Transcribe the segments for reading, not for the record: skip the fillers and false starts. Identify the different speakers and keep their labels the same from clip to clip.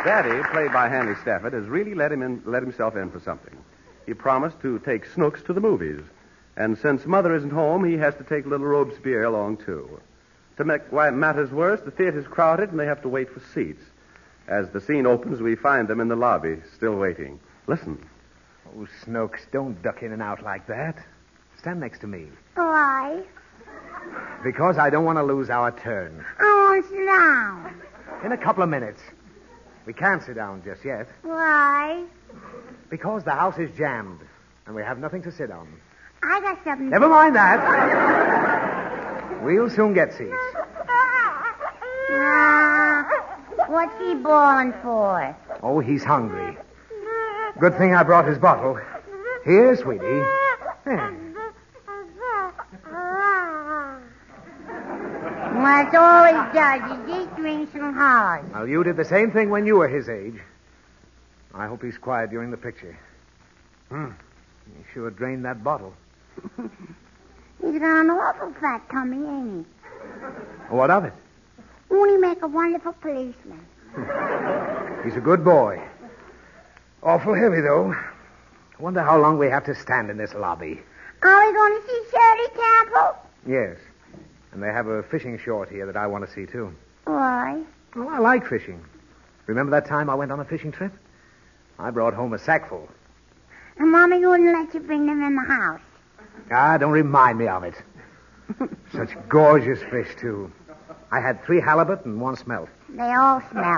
Speaker 1: Daddy, played by Hanley Stafford, has really let himself in for something. He promised to take Snooks to the movies. And since Mother isn't home, he has to take little Robespierre along, too. To make matters worse, the theater's crowded and they have to wait for seats. As the scene opens, we find them in the lobby, still waiting. Listen.
Speaker 2: Oh, Snooks, don't duck in and out like that. Stand next to me.
Speaker 3: Why?
Speaker 2: Because I don't want to lose our turn.
Speaker 3: I want to sit down.
Speaker 2: In a couple of minutes. We can't sit down just yet.
Speaker 3: Why?
Speaker 2: Because the house is jammed, and we have nothing to sit on.
Speaker 3: I got something.
Speaker 2: Never mind that. We'll soon get seats.
Speaker 3: What's he bawling for?
Speaker 2: Oh, he's hungry. Good thing I brought his bottle. Here, sweetie. There.
Speaker 3: That's all he does. He just drinks and hollers.
Speaker 2: Well, you did the same thing when you were his age. I hope he's quiet during the picture. He sure drained that bottle.
Speaker 3: He's got an awful fat tummy, ain't
Speaker 2: What of it?
Speaker 3: he? Won't he make a wonderful policeman?
Speaker 2: He's a good boy. Awful heavy, though. I wonder how long we have to stand in this lobby.
Speaker 3: Are we going to see Shirley Temple?
Speaker 2: Yes. And they have a fishing short here that I want to see, too.
Speaker 3: Why?
Speaker 2: Well, I like fishing. Remember that time I went on a fishing trip? I brought home a sackful.
Speaker 3: And Mommy wouldn't let you bring them in the house.
Speaker 2: Ah, don't remind me of it. Such gorgeous fish, too. I had 3 halibut and 1 smelt.
Speaker 3: They all smell.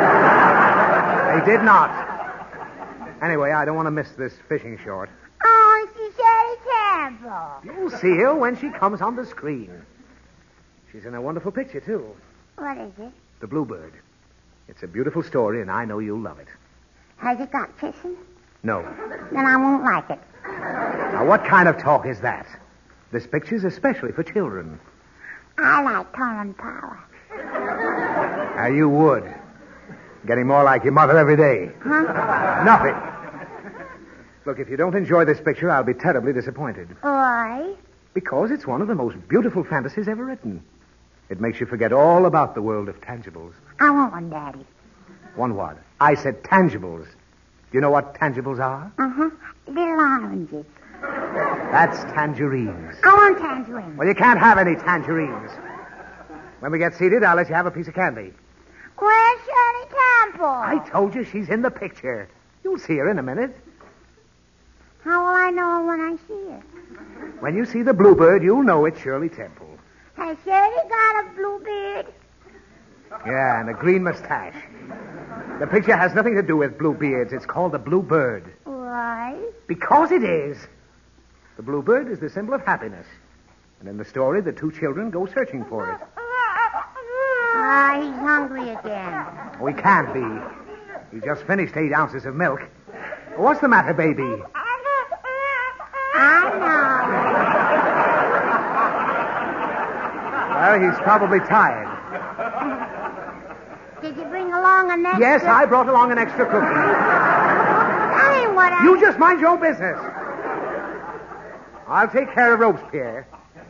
Speaker 2: They did not. Anyway, I don't want to miss this fishing short.
Speaker 3: I want to see Shirley Temple.
Speaker 2: You'll see her when she comes on the screen. She's in a wonderful picture, too.
Speaker 3: What is it?
Speaker 2: The Bluebird. It's a beautiful story, and I know you'll love it.
Speaker 3: Has it got kissing?
Speaker 2: No.
Speaker 3: Then I won't like it.
Speaker 2: Now, what kind of talk is that? This picture's especially for children.
Speaker 3: I like Colin Powell.
Speaker 2: Now, you would. Getting more like your mother every day.
Speaker 3: Huh?
Speaker 2: Nothing. Look, if you don't enjoy this picture, I'll be terribly disappointed.
Speaker 3: Why?
Speaker 2: Because it's one of the most beautiful fantasies ever written. It makes you forget all about the world of tangibles.
Speaker 3: I want one, Daddy.
Speaker 2: One what? I said tangibles. Do you know what tangibles are?
Speaker 3: Uh-huh. Little oranges.
Speaker 2: That's tangerines.
Speaker 3: I want tangerines.
Speaker 2: Well, you can't have any tangerines. When we get seated, I'll let you have a piece of candy.
Speaker 3: Where's Shirley Temple?
Speaker 2: I told you she's in the picture. You'll see her in a minute.
Speaker 3: How will I know her when I see her?
Speaker 2: When you see the Bluebird, you'll know it's Shirley Temple.
Speaker 3: Has Shirley got a blue beard?
Speaker 2: Yeah, and a green mustache. The picture has nothing to do with Bluebeards. It's called the Bluebird.
Speaker 3: Why?
Speaker 2: Because it is. The Bluebird is the symbol of happiness. And in the story, the 2 children go searching for it.
Speaker 3: Ah, he's hungry again.
Speaker 2: Oh, he can't be. He just finished 8 ounces of milk. What's the matter, baby?
Speaker 3: I
Speaker 2: Well, he's probably tired.
Speaker 3: know. Did you bring along an extra?
Speaker 2: Yes, I brought along an extra cookie.
Speaker 3: That ain't what I...
Speaker 2: You just mind your own business. I'll take care of Robespierre.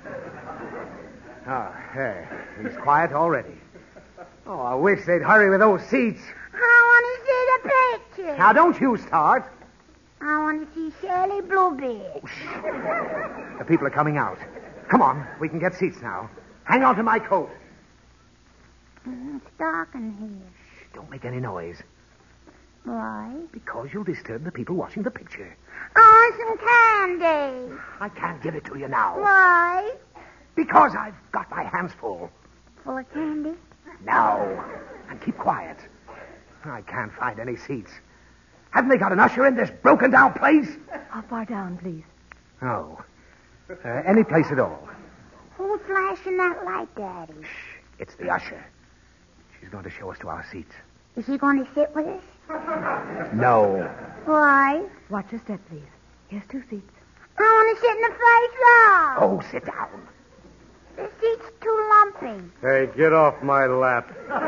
Speaker 2: Oh, there. He's quiet already. Oh, I wish they'd hurry with those seats.
Speaker 3: I want to see the picture.
Speaker 2: Now, don't you start.
Speaker 3: I want to see Shirley Bluebeard.
Speaker 2: The people are coming out. Come on, we can get seats now. Hang on to my coat.
Speaker 3: It's dark in here.
Speaker 2: Shh, don't make any noise.
Speaker 3: Why?
Speaker 2: Because you'll disturb the people watching the picture.
Speaker 3: I want some candy.
Speaker 2: I can't give it to you now.
Speaker 3: Why?
Speaker 2: Because I've got my hands full.
Speaker 3: Full of candy?
Speaker 2: No. And keep quiet. I can't find any seats. Haven't they got an usher in this broken-down place?
Speaker 4: How far down, please?
Speaker 2: No. Any place at all.
Speaker 3: Who's flashing that light, Daddy?
Speaker 2: Shh. It's the usher. She's going to show us to our seats.
Speaker 3: Is he going to sit with us?
Speaker 2: No.
Speaker 3: Why?
Speaker 4: Watch your step, please. Here's 2 seats.
Speaker 3: I want to sit in the first row.
Speaker 2: Oh, sit down.
Speaker 3: The seat's too lumpy.
Speaker 1: Hey, get off my lap.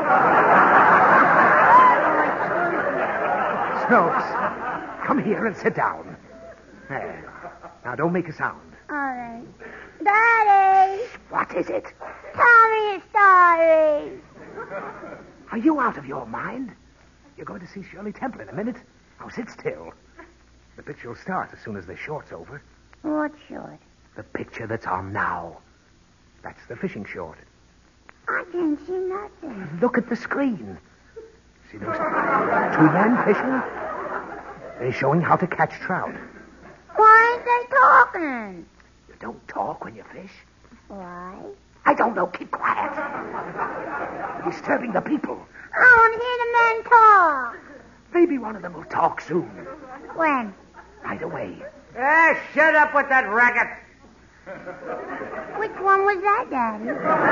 Speaker 2: Snooks, come here and sit down. There. Now, don't make a sound.
Speaker 3: All right. Daddy,
Speaker 2: What is it?
Speaker 3: tell me a story.
Speaker 2: Are you out of your mind? You're going to see Shirley Temple in a minute. Now sit still. The picture will start as soon as the short's over.
Speaker 3: What short?
Speaker 2: The picture that's on now. That's the fishing short.
Speaker 3: I can't see nothing.
Speaker 2: Look at the screen. See those two men fishing? They're showing how to catch trout.
Speaker 3: Why ain't they talking?
Speaker 2: You don't talk when you fish.
Speaker 3: Why?
Speaker 2: I don't know. Keep quiet. You're disturbing the people.
Speaker 3: I want to hear the men talk.
Speaker 2: Maybe one of them will talk soon.
Speaker 3: When?
Speaker 2: Right away.
Speaker 5: Shut up with that racket.
Speaker 3: Which one was that, Daddy?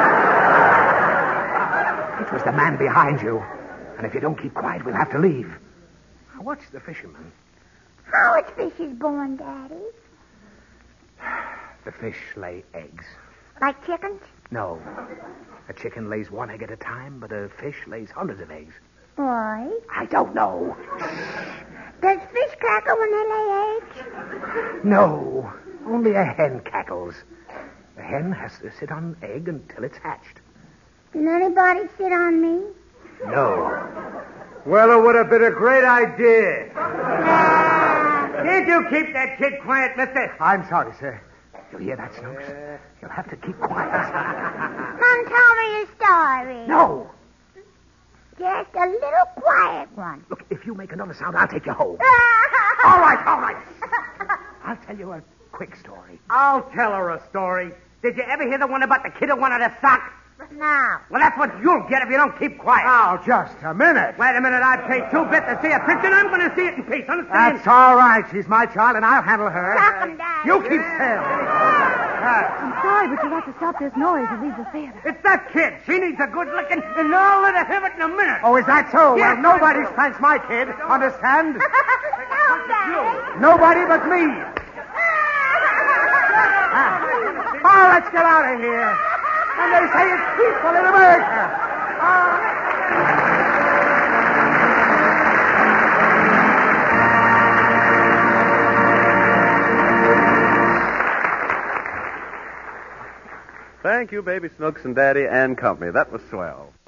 Speaker 2: It was the man behind you. And if you don't keep quiet, we'll have to leave. Now, watch the fisherman.
Speaker 3: How is fishes born, Daddy?
Speaker 2: The fish lay eggs.
Speaker 3: Like chickens?
Speaker 2: No. A chicken lays one egg at a time, but a fish lays hundreds of eggs.
Speaker 3: Why?
Speaker 2: I don't know.
Speaker 3: Does fish cackle when they lay eggs?
Speaker 2: No. Only a hen cackles. The hen has to sit on an egg until it's hatched.
Speaker 3: Can anybody sit on me?
Speaker 2: No.
Speaker 5: Well, it would have been a great idea. Can't you keep that kid quiet, mister?
Speaker 2: I'm sorry, sir. You hear that, Snooks? You'll have to keep quiet.
Speaker 3: Come tell me a story.
Speaker 2: No.
Speaker 3: Just a little quiet one.
Speaker 2: Look, if you make another sound, I'll take you home. All right. I'll tell you a quick story.
Speaker 5: I'll tell her a story. Did you ever hear the one about the kid who wanted a sock?
Speaker 3: No.
Speaker 5: Well, that's what you'll get if you don't keep quiet.
Speaker 2: Now, just a minute.
Speaker 5: Wait a minute. I paid 2 bits to see a picture, and I'm going to see it in peace. Understand?
Speaker 2: That's all right. She's my child, and I'll handle her.
Speaker 3: Stop 'em, Daddy.
Speaker 2: You keep still.
Speaker 4: I'm sorry, but you'll have to stop this noise and leave the theater.
Speaker 5: It's that kid. She needs a good licking, and I'll let her have it in a minute.
Speaker 2: Oh, is that so?
Speaker 5: Yes,
Speaker 2: Well, nobody spanks my kid. Understand?
Speaker 3: No, Daddy.
Speaker 2: Nobody but me. Oh, let's get out of here. And they say it's peaceful in America.
Speaker 1: Thank you, Baby Snooks and Daddy and company. That was swell.